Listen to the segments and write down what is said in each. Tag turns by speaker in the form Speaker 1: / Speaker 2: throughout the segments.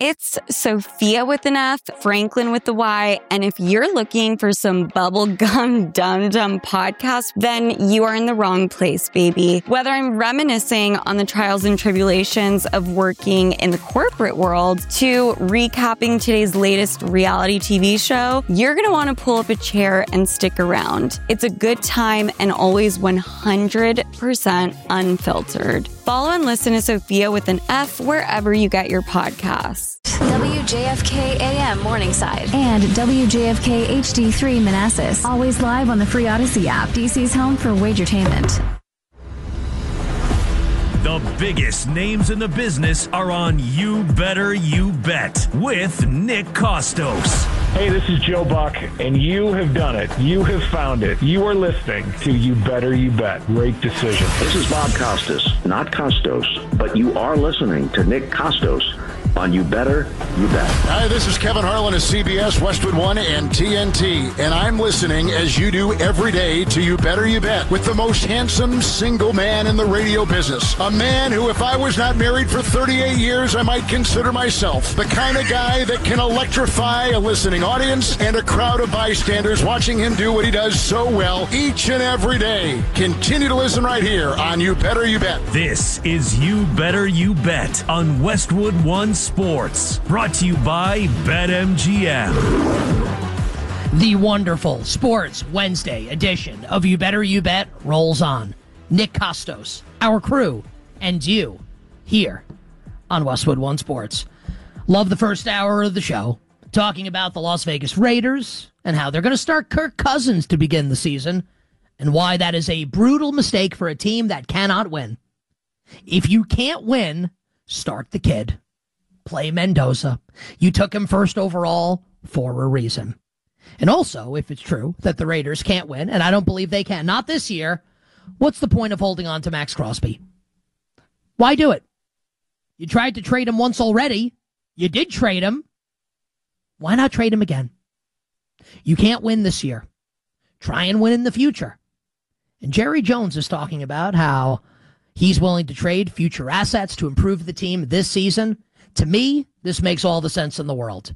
Speaker 1: It's Sophia with an F, Franklin with the Y, and if you're looking for some bubblegum dum-dum podcast, then you are in the wrong place, baby. Whether I'm reminiscing on the trials and tribulations of working in the corporate world to recapping today's latest reality TV show, you're going to want to pull up a chair and stick around. It's a good time and always 100% unfiltered. Follow and listen to Sophia with an F wherever you get your podcasts.
Speaker 2: WJFK AM Morningside.
Speaker 3: And WJFK HD3 Manassas. Always live on the free Odyssey app. DC's home for wagertainment.
Speaker 4: The biggest names in the business are on You Better You Bet with Nick Kostos.
Speaker 5: Hey, this is Joe Buck, and you have done it. You have found it. You are listening to You Better You Bet. Great decision.
Speaker 6: This is Bob Costas, not Costos, but you are listening to Nick Kostos on You Better You Bet.
Speaker 7: Hi, this is Kevin Harlan of CBS, Westwood One, and TNT, and I'm listening as you do every day to You Better You Bet with the most handsome single man in the radio business. A man who, if I was not married for 38 years, I might consider myself the kind of guy that can electrify a listening audience and a crowd of bystanders watching him do what he does so well each and every day. Continue to listen right here on You Better You Bet.
Speaker 4: This is You Better You Bet on Westwood One Sports, brought to you by BetMGM.
Speaker 8: The wonderful Sports Wednesday edition of You Better You Bet rolls on. Nick Kostos, our crew, and you here on Westwood One Sports. Love the first hour of the show, talking about the Las Vegas Raiders and how they're going to start Kirk Cousins to begin the season and why that is a brutal mistake for a team that cannot win. If you can't win, start the kid. Play Mendoza. You took him first overall for a reason. And also, if it's true that the Raiders can't win, and I don't believe they can, not this year, what's the point of holding on to Max Crosby? Why do it? You tried to trade him once already. You did trade him. Why not trade him again? You can't win this year. Try and win in the future. And Jerry Jones is talking about how he's willing to trade future assets to improve the team this season. To me, this makes all the sense in the world.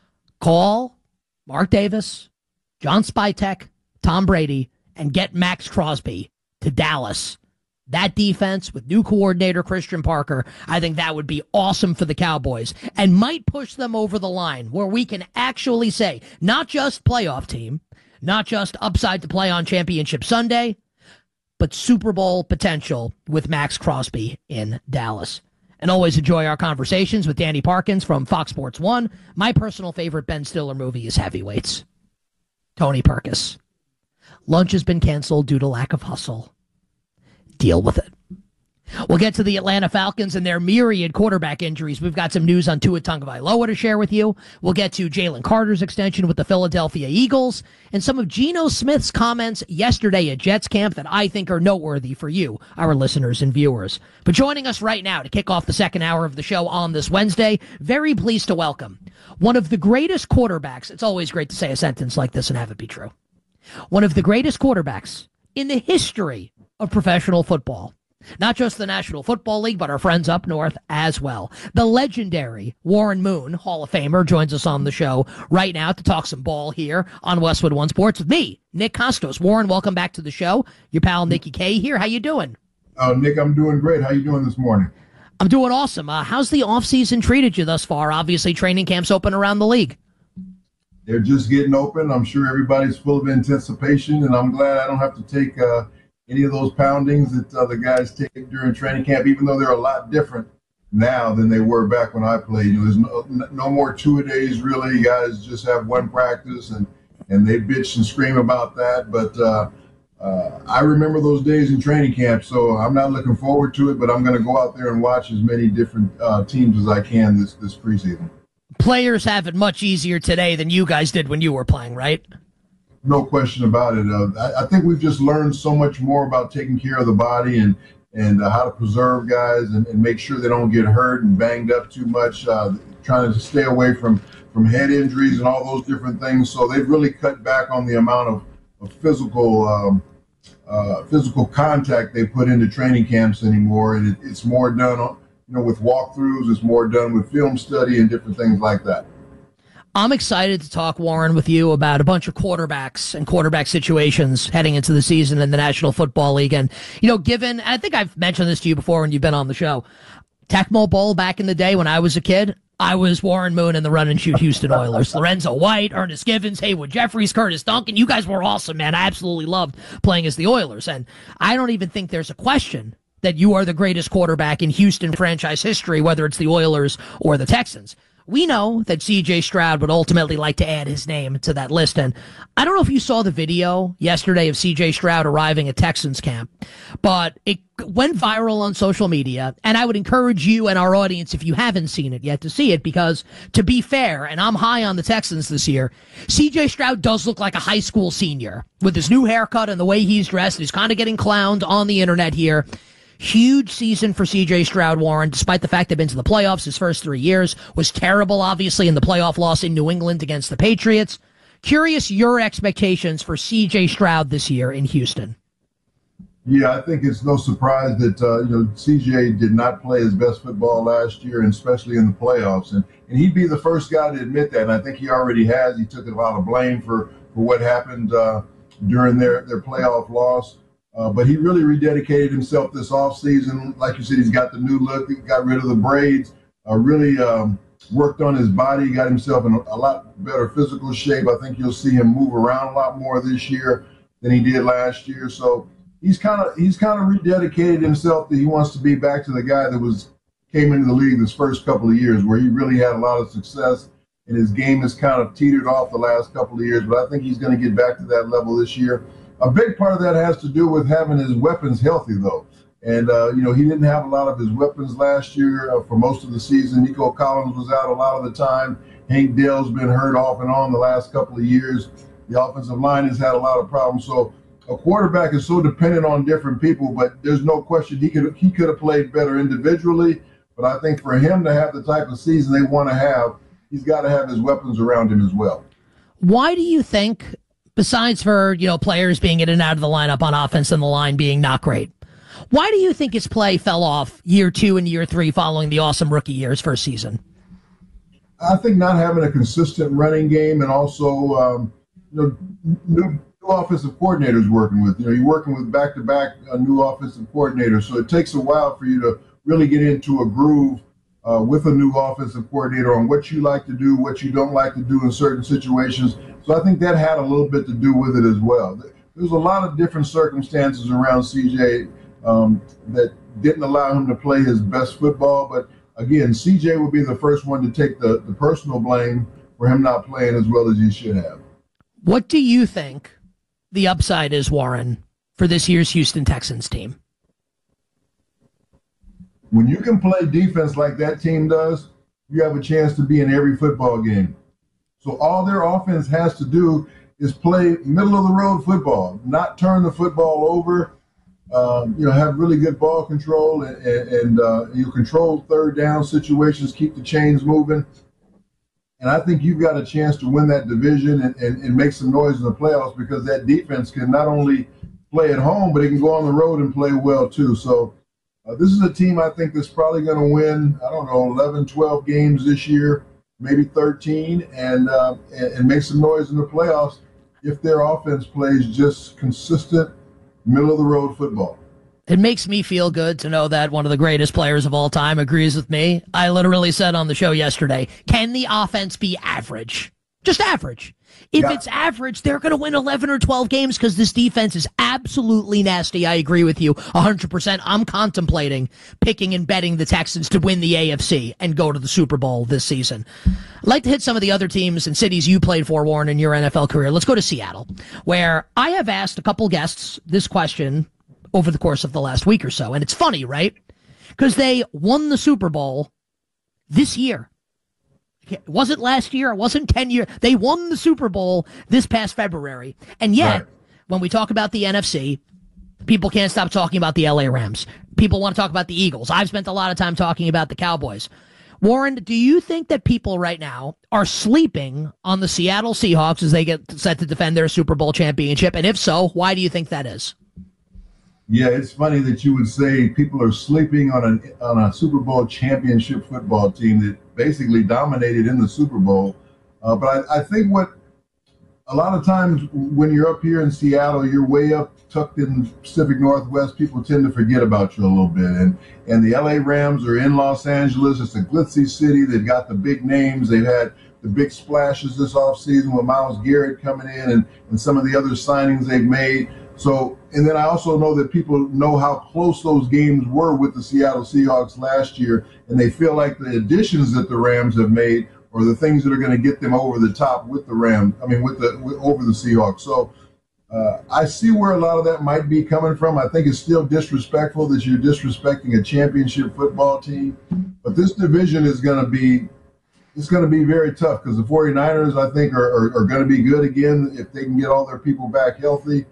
Speaker 8: Call Mark Davis, John Spytek, Tom Brady, and get Max Crosby to Dallas. That defense with new coordinator Christian Parker, I think that would be awesome for the Cowboys and might push them over the line where we can actually say, not just playoff team, not just upside to play on Championship Sunday, but Super Bowl potential with Max Crosby in Dallas. And always enjoy our conversations with Danny Parkins from Fox Sports 1. My personal favorite Ben Stiller movie is Heavyweights. Tony Perkis. Lunch has been canceled due to lack of hustle. Deal with it. We'll get to the Atlanta Falcons and their myriad quarterback injuries. We've got some news on Tua Tagovailoa to share with you. We'll get to Jalen Carter's extension with the Philadelphia Eagles and some of Geno Smith's comments yesterday at Jets camp that I think are noteworthy for you, our listeners and viewers. But joining us right now to kick off the second hour of the show on this Wednesday, very pleased to welcome one of the greatest quarterbacks. It's always great to say a sentence like this and have it be true. One of the greatest quarterbacks in the history of professional football. Not just the National Football League, but our friends up north as well. The legendary Warren Moon, Hall of Famer, joins us on the show right now to talk some ball here on Westwood One Sports with me, Nick Kostos. Warren, welcome back to the show. Your pal Nikki K here. How you doing?
Speaker 9: Nick, I'm doing great. How you doing this morning?
Speaker 8: I'm doing awesome. How's the offseason treated you thus far? Obviously, training camps open around the league.
Speaker 9: They're just getting open. I'm sure everybody's full of anticipation, and I'm glad I don't have to take any of those poundings that other guys take during training camp, even though they're a lot different now than they were back when I played. You know, there's no more two-a-days really. Guys just have one practice, and they bitch and scream about that. But I remember those days in training camp, so I'm not looking forward to it, but I'm going to go out there and watch as many different teams as I can this preseason.
Speaker 8: Players have it much easier today than you guys did when you were playing, right?
Speaker 9: No question about it. I think we've just learned so much more about taking care of the body and how to preserve guys and make sure they don't get hurt and banged up too much, trying to stay away from head injuries and all those different things. So they've really cut back on the amount of physical contact they put into training camps anymore. And it's more done with walkthroughs. It's more done with film study and different things like that.
Speaker 8: I'm excited to talk, Warren, with you about a bunch of quarterbacks and quarterback situations heading into the season in the National Football League. And, given, I think I've mentioned this to you before when you've been on the show, Tecmo Bowl back in the day when I was a kid, I was Warren Moon in the run and shoot Houston Oilers. Lorenzo White, Ernest Givens, Haywood Jeffries, Curtis Duncan. You guys were awesome, man. I absolutely loved playing as the Oilers. And I don't even think there's a question that you are the greatest quarterback in Houston franchise history, whether it's the Oilers or the Texans. We know that C.J. Stroud would ultimately like to add his name to that list. And I don't know if you saw the video yesterday of C.J. Stroud arriving at Texans camp, but it went viral on social media. And I would encourage you and our audience, if you haven't seen it yet, to see it, because to be fair, and I'm high on the Texans this year, C.J. Stroud does look like a high school senior with his new haircut and the way he's dressed. He's kind of getting clowned on the internet here. Huge season for C.J. Stroud, Warren, despite the fact they've been to the playoffs his first 3 years. Was terrible, obviously, in the playoff loss in New England against the Patriots. Curious your expectations for C.J. Stroud this year in Houston.
Speaker 9: Yeah, I think it's no surprise that, C.J. did not play his best football last year, and especially in the playoffs. And he'd be the first guy to admit that, and I think he already has. He took a lot of blame for what happened during their playoff loss. But he really rededicated himself this offseason. Like you said, he's got the new look. He got rid of the braids, really worked on his body, got himself in a lot better physical shape. I think you'll see him move around a lot more this year than he did last year. So he's kind of rededicated himself that he wants to be back to the guy that came into the league this first couple of years, where he really had a lot of success, and his game has kind of teetered off the last couple of years. But I think he's going to get back to that level this year. A big part of that has to do with having his weapons healthy, though. And, he didn't have a lot of his weapons last year for most of the season. Nico Collins was out a lot of the time. Hank Dell's been hurt off and on the last couple of years. The offensive line has had a lot of problems. So a quarterback is so dependent on different people, but there's no question he could have played better individually. But I think for him to have the type of season they want to have, he's got to have his weapons around him as well.
Speaker 8: Why do you think, besides for, players being in and out of the lineup on offense and the line being not great, why do you think his play fell off year 2 and year 3 following the awesome rookie year's first season?
Speaker 9: I think not having a consistent running game, and also, new offensive coordinators working with. You're working with back-to-back new offensive coordinators, so it takes a while for you to really get into a groove with a new offensive coordinator on what you like to do, what you don't like to do in certain situations. So I think that had a little bit to do with it as well. There's a lot of different circumstances around CJ that didn't allow him to play his best football. But again, CJ would be the first one to take the personal blame for him not playing as well as he should have.
Speaker 8: What do you think the upside is, Warren, for this year's Houston Texans team?
Speaker 9: When you can play defense like that team does, you have a chance to be in every football game. So all their offense has to do is play middle-of-the-road football, not turn the football over, have really good ball control, and you control third down situations, keep the chains moving. And I think you've got a chance to win that division and make some noise in the playoffs, because that defense can not only play at home, but it can go on the road and play well too. So this is a team I think that's probably going to win, 11, 12 games this year, maybe 13, and make some noise in the playoffs if their offense plays just consistent middle-of-the-road football.
Speaker 8: It makes me feel good to know that one of the greatest players of all time agrees with me. I literally said on the show yesterday, can the offense be average? Just average. If it's average, they're going to win 11 or 12 games because this defense is absolutely nasty. I agree with you 100%. I'm contemplating picking and betting the Texans to win the AFC and go to the Super Bowl this season. I'd like to hit some of the other teams and cities you played for, Warren, in your NFL career. Let's go to Seattle, where I have asked a couple guests this question over the course of the last week or so. And it's funny, right? Because they won the Super Bowl this year. It wasn't last year. It wasn't 10 years. They won the Super Bowl this past February. And yet, when we talk about the NFC, people can't stop talking about the LA Rams. People want to talk about the Eagles. I've spent a lot of time talking about the Cowboys. Warren, do you think that people right now are sleeping on the Seattle Seahawks as they get set to defend their Super Bowl championship? And if so, why do you think that is?
Speaker 9: Yeah, it's funny that you would say people are sleeping on a Super Bowl championship football team that basically dominated in the Super Bowl. But I think what a lot of times when you're up here in Seattle, you're way up tucked in the Pacific Northwest, people tend to forget about you a little bit. And the LA Rams are in Los Angeles. It's a glitzy city. They've got the big names. They've had the big splashes this offseason with Myles Garrett coming in and some of the other signings they've made. So, and then I also know that people know how close those games were with the Seattle Seahawks last year, and they feel like the additions that the Rams have made are the things that are going to get them over the top with the Rams. I mean, over the Seahawks. So I see where a lot of that might be coming from. I think it's still disrespectful that you're disrespecting a championship football team, but this division is going to be. It's going to be very tough because the 49ers, I think, are going to be good again if they can get all their people back healthy.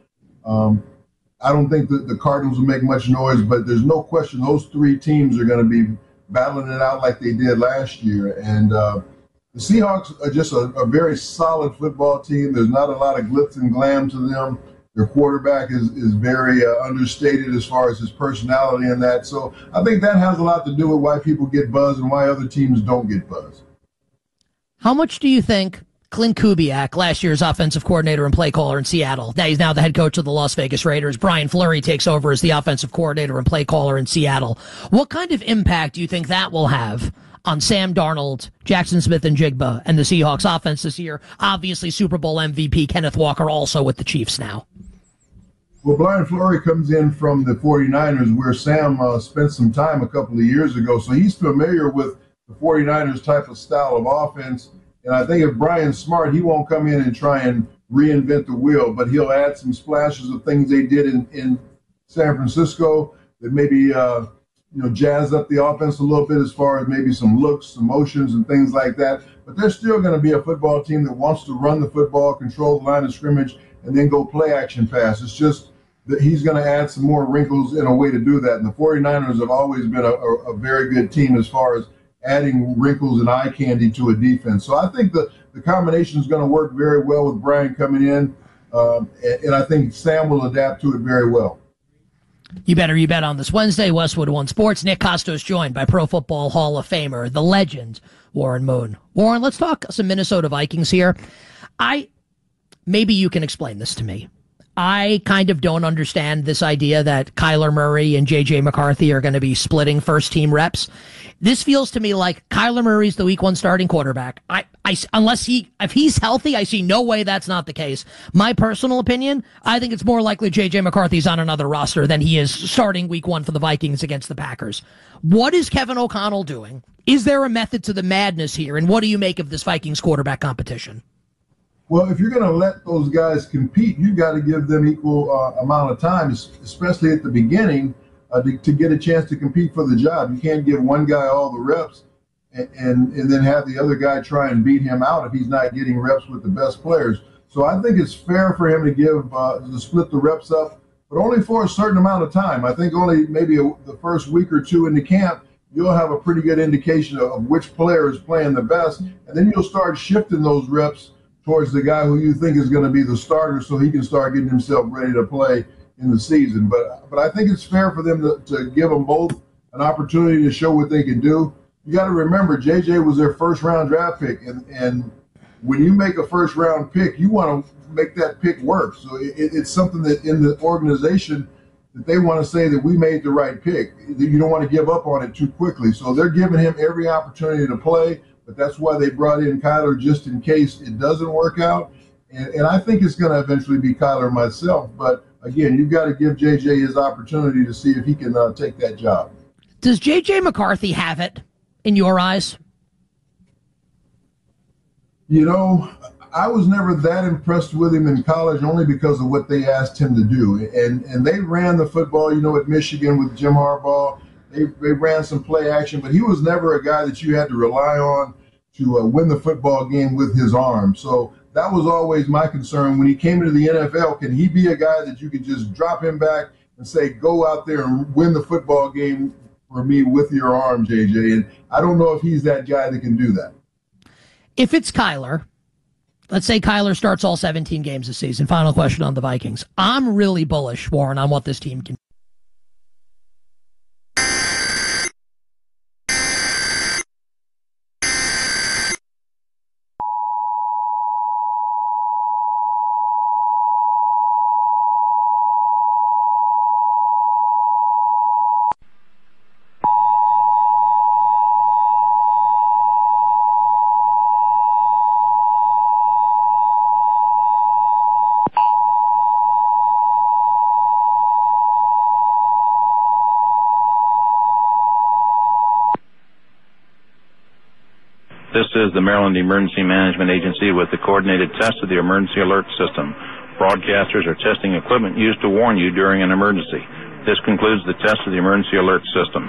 Speaker 9: I don't think that the Cardinals will make much noise, but there's no question those three teams are going to be battling it out like they did last year. And the Seahawks are just a very solid football team. There's not a lot of glitz and glam to them. Their quarterback is very understated as far as his personality and that. So I think that has a lot to do with why people get buzzed and why other teams don't get buzzed.
Speaker 8: How much do you think Clint Kubiak, last year's offensive coordinator and play caller in Seattle, he's now the head coach of the Las Vegas Raiders, Brian Fleury takes over as the offensive coordinator and play caller in Seattle. What kind of impact do you think that will have on Sam Darnold, Jackson Smith and Jigba, and the Seahawks offense this year? Obviously, Super Bowl MVP Kenneth Walker also with the Chiefs now.
Speaker 9: Well, Brian Fleury comes in from the 49ers where Sam spent some time a couple of years ago, so he's familiar with the 49ers type of style of offense. And I think if Brian's smart, he won't come in and try and reinvent the wheel, but he'll add some splashes of things they did in San Francisco that maybe jazz up the offense a little bit as far as maybe some looks, some motions, and things like that. But they're still going to be a football team that wants to run the football, control the line of scrimmage, and then go play action pass. It's just that he's going to add some more wrinkles in a way to do that. And the 49ers have always been a very good team as far as adding wrinkles and eye candy to a defense. So I think the combination is going to work very well with Brian coming in, and I think Sam will adapt to it very well.
Speaker 8: You bet on this Wednesday, Westwood One Sports. Nick Costos joined by Pro Football Hall of Famer, the legend, Warren Moon. Warren, let's talk some Minnesota Vikings here. Maybe you can explain this to me. I kind of don't understand this idea that Kyler Murray and J.J. McCarthy are going to be splitting first-team reps. This feels to me like Kyler Murray's the Week 1 starting quarterback. If he's healthy, I see no way that's not the case. My personal opinion, I think it's more likely J.J. McCarthy's on another roster than he is starting Week 1 for the Vikings against the Packers. What is Kevin O'Connell doing? Is there a method to the madness here? And what do you make of this Vikings quarterback competition?
Speaker 9: Well, if you're going to let those guys compete, you've got to give them equal amount of time, especially at the beginning, to get a chance to compete for the job. You can't give one guy all the reps and then have the other guy try and beat him out if he's not getting reps with the best players. So I think it's fair for him to split the reps up, but only for a certain amount of time. I think only maybe the first week or two in the camp, you'll have a pretty good indication of which player is playing the best, and then you'll start shifting those reps towards the guy who you think is going to be the starter so he can start getting himself ready to play in the season. But I think it's fair for them to give them both an opportunity to show what they can do. You got to remember, JJ was their first-round draft pick, and when you make a first-round pick, you want to make that pick work. So it's something that in the organization that they want to say that we made the right pick. You don't want to give up on it too quickly. So they're giving him every opportunity to play. But that's why they brought in Kyler just in case it doesn't work out. And I think it's going to eventually be Kyler myself. But, again, you've got to give J.J. his opportunity to see if he can take that job.
Speaker 8: Does J.J. McCarthy have it in your eyes?
Speaker 9: You know, I was never that impressed with him in college only because of what they asked him to do. And they ran the football, at Michigan with Jim Harbaugh. They ran some play action, but he was never a guy that you had to rely on to win the football game with his arm. So that was always my concern. When he came into the NFL, can he be a guy that you could just drop him back and say, go out there and win the football game for me with your arm, JJ? And I don't know if he's that guy that can do that.
Speaker 8: If it's Kyler, let's say Kyler starts all 17 games this season. Final question on the Vikings. I'm really bullish, Warren, on what this team can do.
Speaker 10: is the Maryland Emergency Management Agency with the coordinated test of the emergency alert system. Broadcasters are testing equipment used to warn you during an emergency. This concludes the test of the emergency alert system.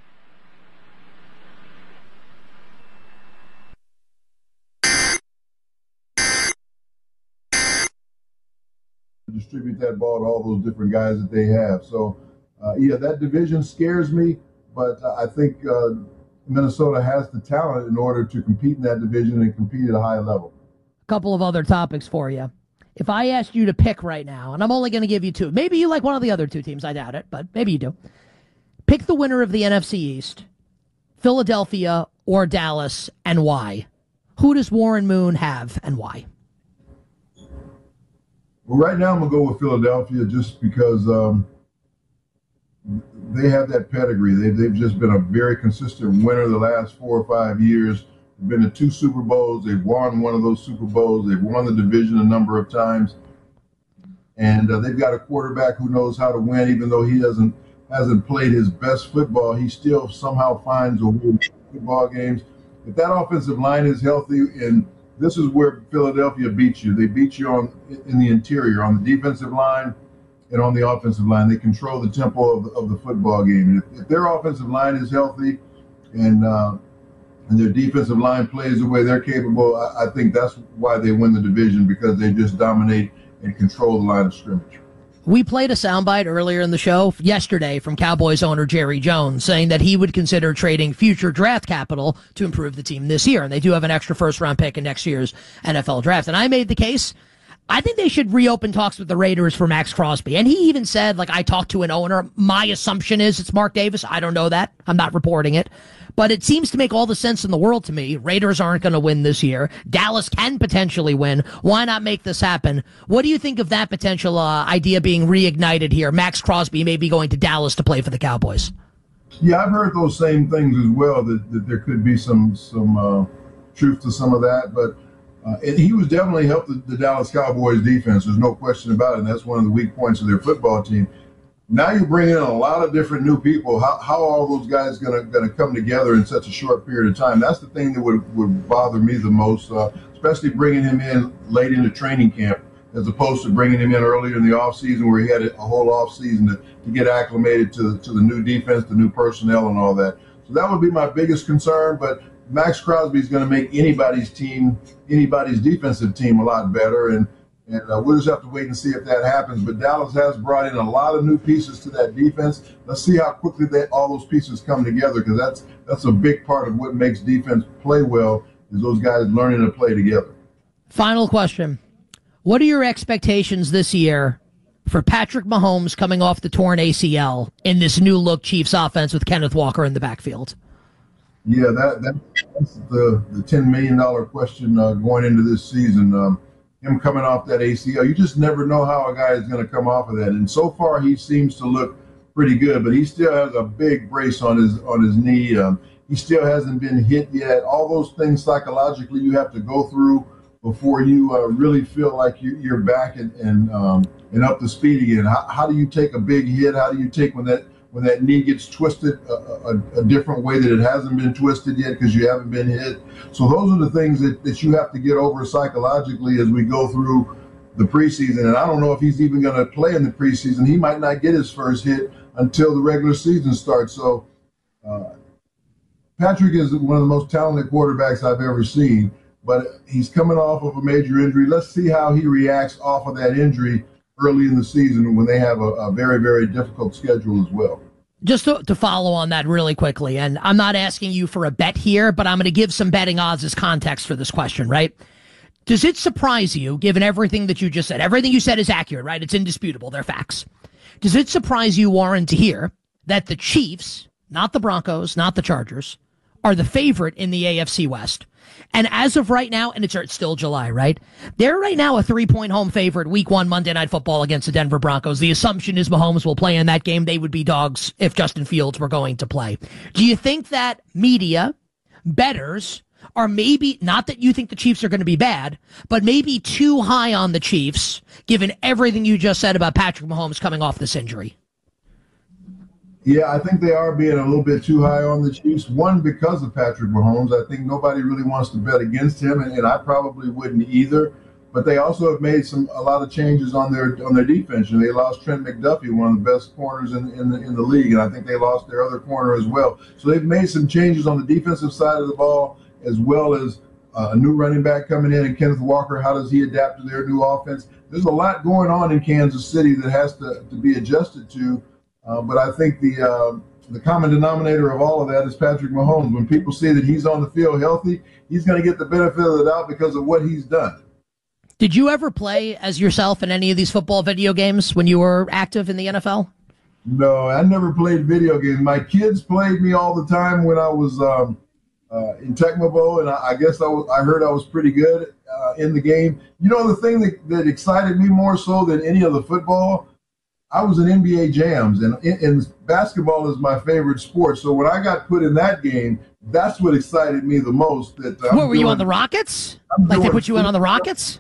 Speaker 9: Distribute that ball to all those different guys that they have. So, yeah, that division scares me, but I think Minnesota has the talent in order to compete in that division and compete at a high level.
Speaker 8: A couple of other topics for you. If I asked you to pick right now, and I'm only going to give you two, maybe you like one of the other two teams, I doubt it, but maybe you do. Pick the winner of the NFC East, Philadelphia or Dallas, and why. Who does Warren Moon have and why?
Speaker 9: Well, right now I'm going to go with Philadelphia just because they have that pedigree. They've just been a very consistent winner the last 4 or 5 years. They've been to 2 Super Bowls. They've won one of those Super Bowls. They've won the division a number of times. And they've got a quarterback who knows how to win, even though he hasn't played his best football. He still somehow finds a way to win football games. If that offensive line is healthy, and this is where Philadelphia beats you. They beat you in the interior, on the defensive line and on the offensive line. They control the tempo of the football game. And if their offensive line is healthy and their defensive line plays the way they're capable, I think that's why they win the division, because they just dominate and control the line of scrimmage.
Speaker 8: We played a soundbite earlier in the show yesterday from Cowboys owner Jerry Jones saying that he would consider trading future draft capital to improve the team this year. And they do have an extra first-round pick in next year's NFL draft. And I made the case, I think they should reopen talks with the Raiders for Max Crosby. And he even said, I talked to an owner. My assumption is it's Mark Davis. I don't know that. I'm not reporting it. But it seems to make all the sense in the world to me. Raiders aren't going to win this year. Dallas can potentially win. Why not make this happen? What do you think of that potential idea being reignited here? Max Crosby may be going to Dallas to play for the Cowboys.
Speaker 9: Yeah, I've heard those same things as well, that there could be some truth to some of that. But he was definitely helped the Dallas Cowboys defense. There's no question about it. And that's one of the weak points of their football team. Now you bring in a lot of different new people. How are all those guys going to come together in such a short period of time? That's the thing that would bother me the most, especially bringing him in late into training camp, as opposed to bringing him in earlier in the offseason where he had a whole offseason to get acclimated to the new defense, the new personnel, and all that. So that would be my biggest concern. But Max Crosby is going to make anybody's defensive team a lot better, and we'll just have to wait and see if that happens. But Dallas has brought in a lot of new pieces to that defense. Let's see how quickly all those pieces come together, because that's a big part of what makes defense play well, is those guys learning to play together.
Speaker 8: Final question. What are your expectations this year for Patrick Mahomes coming off the torn ACL in this new-look Chiefs offense with Kenneth Walker in the backfield?
Speaker 9: Yeah, that's the $10 million question going into this season. Him coming off that ACL, you just never know how a guy is going to come off of that. And so far, he seems to look pretty good, but he still has a big brace on his knee. He still hasn't been hit yet. All those things psychologically you have to go through before you really feel like you're back and up to speed again. How do you take a big hit? How do you take when that knee gets twisted a different way that it hasn't been twisted yet because you haven't been hit? So those are the things that you have to get over psychologically as we go through the preseason. And I don't know if he's even going to play in the preseason. He might not get his first hit until the regular season starts. So Patrick is one of the most talented quarterbacks I've ever seen, but he's coming off of a major injury. Let's see how he reacts off of that injury early in the season when they have a very, very difficult schedule as well.
Speaker 8: Just to follow on that really quickly, and I'm not asking you for a bet here, but I'm going to give some betting odds as context for this question, right? Does it surprise you, given everything that you just said? Everything you said is accurate, right? It's indisputable. They're facts. Does it surprise you, Warren, to hear that the Chiefs, not the Broncos, not the Chargers, are the favorite in the AFC West? And as of right now, and it's still July, right? They're right now a 3-point home favorite week 1 Monday Night Football against the Denver Broncos. The assumption is Mahomes will play in that game. They would be dogs if Justin Fields were going to play. Do you think that media, bettors, are maybe, not that you think the Chiefs are going to be bad, but maybe too high on the Chiefs, given everything you just said about Patrick Mahomes coming off this injury?
Speaker 9: Yeah, I think they are being a little bit too high on the Chiefs. One, because of Patrick Mahomes. I think nobody really wants to bet against him, and I probably wouldn't either. But they also have made a lot of changes on their defense. They lost Trent McDuffie, one of the best corners in the league, and I think they lost their other corner as well. So they've made some changes on the defensive side of the ball, as well as a new running back coming in, and Kenneth Walker. How does he adapt to their new offense? There's a lot going on in Kansas City that has to be adjusted to. But I think the common denominator of all of that is Patrick Mahomes. When people see that he's on the field healthy, he's going to get the benefit of the doubt because of what he's done.
Speaker 8: Did you ever play as yourself in any of these football video games when you were active in the NFL?
Speaker 9: No, I never played video games. My kids played me all the time when I was in Tecmo Bowl, and I guess I heard I was pretty good in the game. The thing that excited me more so than any of the football, I was in NBA Jams, and basketball is my favorite sport. So when I got put in that game, that's what excited me the most.
Speaker 8: What, were you on the Rockets? Like they put you in on the Rockets?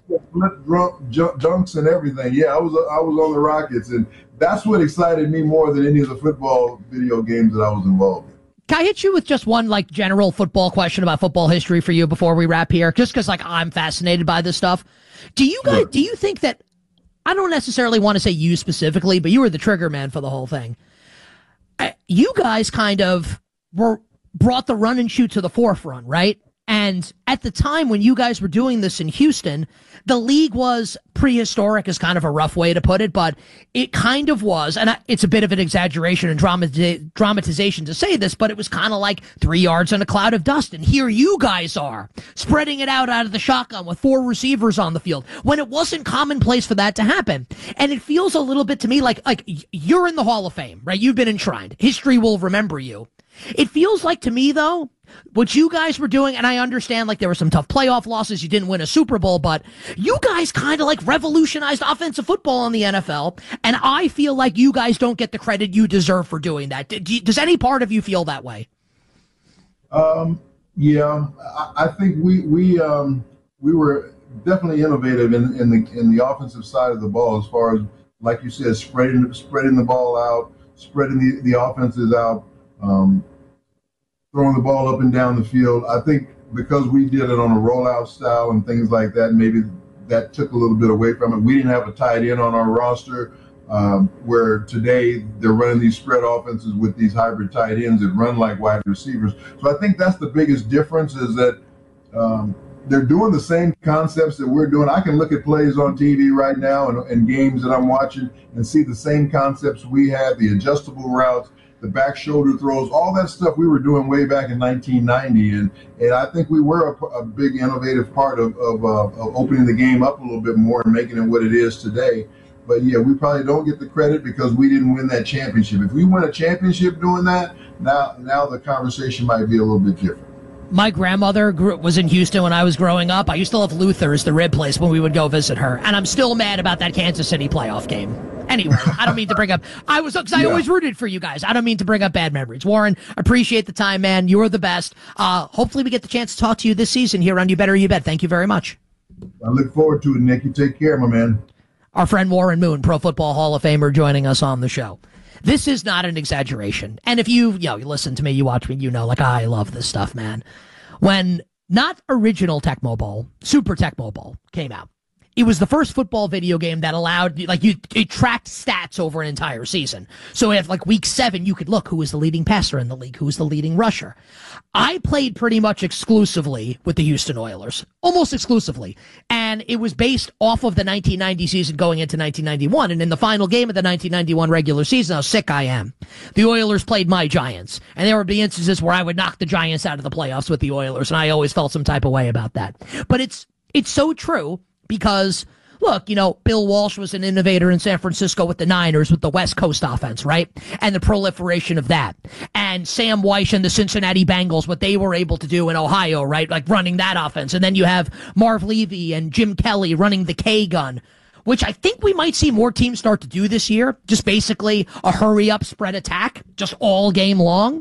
Speaker 9: Dunks and everything. Yeah, I was on the Rockets, and that's what excited me more than any of the football video games that I was involved in.
Speaker 8: Can I hit you with just one general football question about football history for you before we wrap here? Just because I'm fascinated by this stuff. Do you think that, I don't necessarily want to say you specifically, but you were the trigger man for the whole thing. You guys kind of brought the run and shoot to the forefront, right? And at the time when you guys were doing this in Houston, the league was prehistoric is kind of a rough way to put it, but it kind of was, and it's a bit of an exaggeration and dramatization to say this, but it was kind of like 3 yards in a cloud of dust. And here you guys are spreading it out of the shotgun with 4 receivers on the field when it wasn't commonplace for that to happen. And it feels a little bit to me like you're in the Hall of Fame, right? You've been enshrined. History will remember you. It feels like to me, though, what you guys were doing, and I understand there were some tough playoff losses, you didn't win a Super Bowl, but you guys kind of revolutionized offensive football in the NFL, and I feel like you guys don't get the credit you deserve for doing that. Does any part of you feel that way?
Speaker 9: Yeah, I think we were definitely innovative in the offensive side of the ball, as far as, like you said, spreading the ball out, spreading the offenses out. Throwing the ball up and down the field. I think because we did it on a rollout style and things like that, maybe that took a little bit away from it. We didn't have a tight end on our roster, where today they're running these spread offenses with these hybrid tight ends that run like wide receivers. So I think that's the biggest difference, is that they're doing the same concepts that we're doing. I can look at plays on TV right now and games that I'm watching and see the same concepts we had, the adjustable routes, the back shoulder throws, all that stuff we were doing way back in 1990. And I think we were a big innovative part of opening the game up a little bit more and making it what it is today. But yeah, we probably don't get the credit because we didn't win that championship. If we win a championship doing that, now the conversation might be a little bit different.
Speaker 8: My grandmother was in Houston when I was growing up. I used to love Luther's, the rib place, when we would go visit her. And I'm still mad about that Kansas City playoff game. Anyway, I don't mean to bring up, I always rooted for you guys. I don't mean to bring up bad memories. Warren, appreciate the time, man. You are the best. Hopefully we get the chance to talk to you this season here on You Better You Bet. Thank you very much.
Speaker 9: I look forward to it, Nick. You take care, my man.
Speaker 8: Our friend Warren Moon, Pro Football Hall of Famer, joining us on the show. This is not an exaggeration. And if you listen to me, you watch me, I love this stuff, man. When not original Tecmo Bowl, Super Tecmo Bowl came out, it was the first football video game that allowed, it tracked stats over an entire season. So if week 7, you could look who was the leading passer in the league, who was the leading rusher. I played pretty much exclusively with the Houston Oilers, almost exclusively. And it was based off of the 1990 season going into 1991. And in the final game of the 1991 regular season, how sick I am, the Oilers played my Giants. And there would be instances where I would knock the Giants out of the playoffs with the Oilers. And I always felt some type of way about that. But it's so true. Because, look, Bill Walsh was an innovator in San Francisco with the Niners, with the West Coast offense, right? And the proliferation of that. And Sam Weish and the Cincinnati Bengals, what they were able to do in Ohio, right? Running that offense. And then you have Marv Levy and Jim Kelly running the K-gun, which I think we might see more teams start to do this year. Just basically a hurry-up spread attack, just all game long.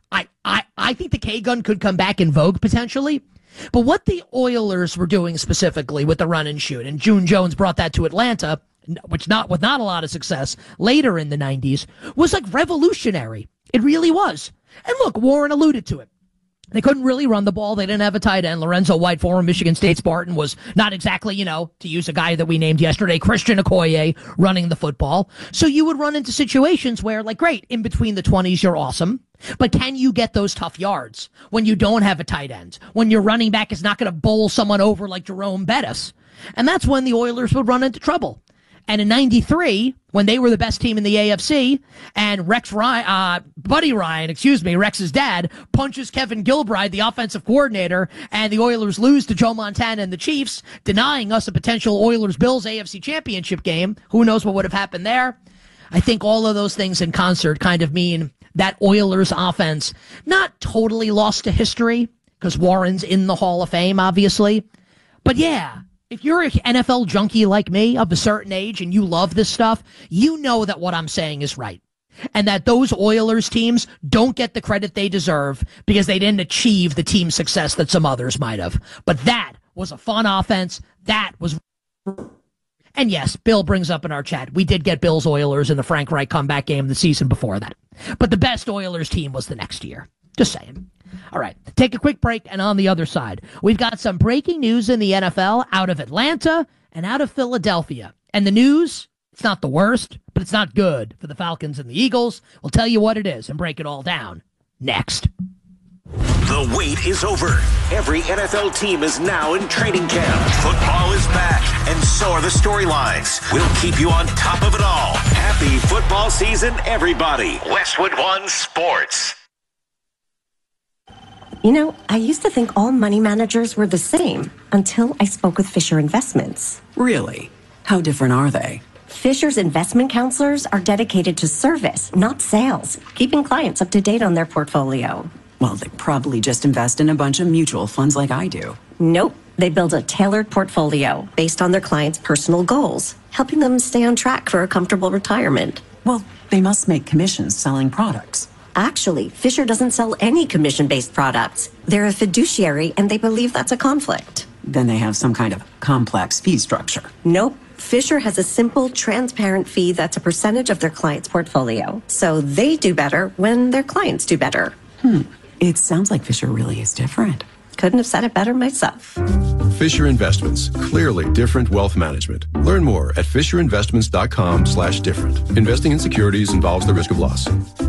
Speaker 8: I think the K-gun could come back in vogue, potentially. But what the Oilers were doing specifically with the run and shoot, and June Jones brought that to Atlanta, with not a lot of success later in the 90s, was like revolutionary. It really was. And look, Warren alluded to it. They couldn't really run the ball. They didn't have a tight end. Lorenzo White, former Michigan State Spartan, was not exactly, to use a guy that we named yesterday, Christian Okoye, running the football. So you would run into situations where, like, great, in between the 20s, you're awesome. But can you get those tough yards when you don't have a tight end? When your running back is not going to bowl someone over like Jerome Bettis? And that's when the Oilers would run into trouble. And in 93, when they were the best team in the AFC, and Buddy Ryan, Rex's dad, punches Kevin Gilbride, the offensive coordinator, and the Oilers lose to Joe Montana and the Chiefs, denying us a potential Oilers-Bills AFC championship game. Who knows what would have happened there? I think all of those things in concert kind of mean that Oilers offense not totally lost to history, because Warren's in the Hall of Fame, obviously. But yeah, if you're an NFL junkie like me of a certain age and you love this stuff, you know that what I'm saying is right. And that those Oilers teams don't get the credit they deserve because they didn't achieve the team success that some others might have. But that was a fun offense. That was... And yes, Bill brings up in our chat, we did get Bills Oilers in the Frank Reich comeback game the season before that. But the best Oilers team was the next year. Just saying. All right, take a quick break, and on the other side, we've got some breaking news in the NFL out of Atlanta and out of Philadelphia. And the news, it's not the worst, but it's not good for the Falcons and the Eagles. We'll tell you what it is and break it all down next.
Speaker 11: The wait is over. Every NFL team is now in training camp. Football is back, and so are the storylines. We'll keep you on top of it all. Happy football season, everybody. Westwood One Sports.
Speaker 12: I used to think all money managers were the same until I spoke with Fisher Investments.
Speaker 13: Really? How different are they?
Speaker 12: Fisher's investment counselors are dedicated to service, not sales, keeping clients up to date on their portfolio.
Speaker 13: Well, they probably just invest in a bunch of mutual funds like I do.
Speaker 12: Nope. They build a tailored portfolio based on their clients' personal goals, helping them stay on track for a comfortable retirement.
Speaker 13: Well, they must make commissions selling products.
Speaker 12: Actually, Fisher doesn't sell any commission-based products. They're a fiduciary, and they believe that's a conflict.
Speaker 13: Then they have some kind of complex fee structure.
Speaker 12: Nope. Fisher has a simple, transparent fee that's a percentage of their client's portfolio. So they do better when their clients do better.
Speaker 13: It sounds like Fisher really is different.
Speaker 12: Couldn't have said it better myself.
Speaker 14: Fisher Investments. Clearly different wealth management. Learn more at fisherinvestments.com/different. Investing in securities involves the risk of loss.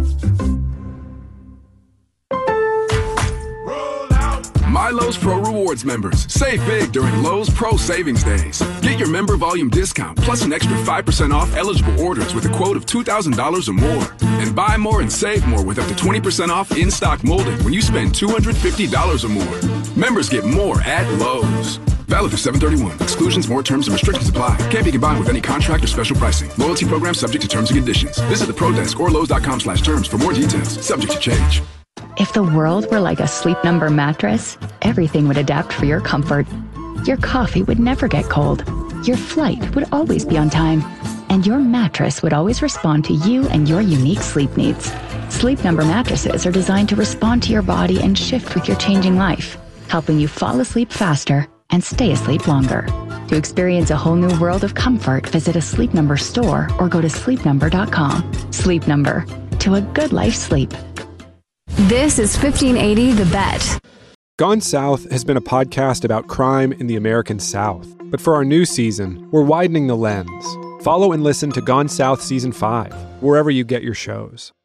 Speaker 15: My Lowe's Pro Rewards members, save big during Lowe's Pro Savings Days. Get your member volume discount plus an extra 5% off eligible orders with a quote of $2,000 or more. And buy more and save more with up to 20% off in-stock molding when you spend $250 or more. Members get more at Lowe's. Valid through 7/31. Exclusions, more terms, and restrictions apply. Can't be combined with any contract or special pricing. Loyalty program subject to terms and conditions. Visit the Pro Desk or Lowe's.com/terms for more details. Subject to change.
Speaker 16: If the world were like a Sleep Number mattress, everything would adapt for your comfort. Your coffee would never get cold. Your flight would always be on time. And your mattress would always respond to you and your unique sleep needs. Sleep Number mattresses are designed to respond to your body and shift with your changing life, helping you fall asleep faster and stay asleep longer. To experience a whole new world of comfort, visit a Sleep Number store or go to sleepnumber.com. Sleep Number. To a good life sleep.
Speaker 3: This is 1580 The Bet.
Speaker 17: Gone South has been a podcast about crime in the American South. But for our new season, we're widening the lens. Follow and listen to Gone South Season 5, wherever you get your shows.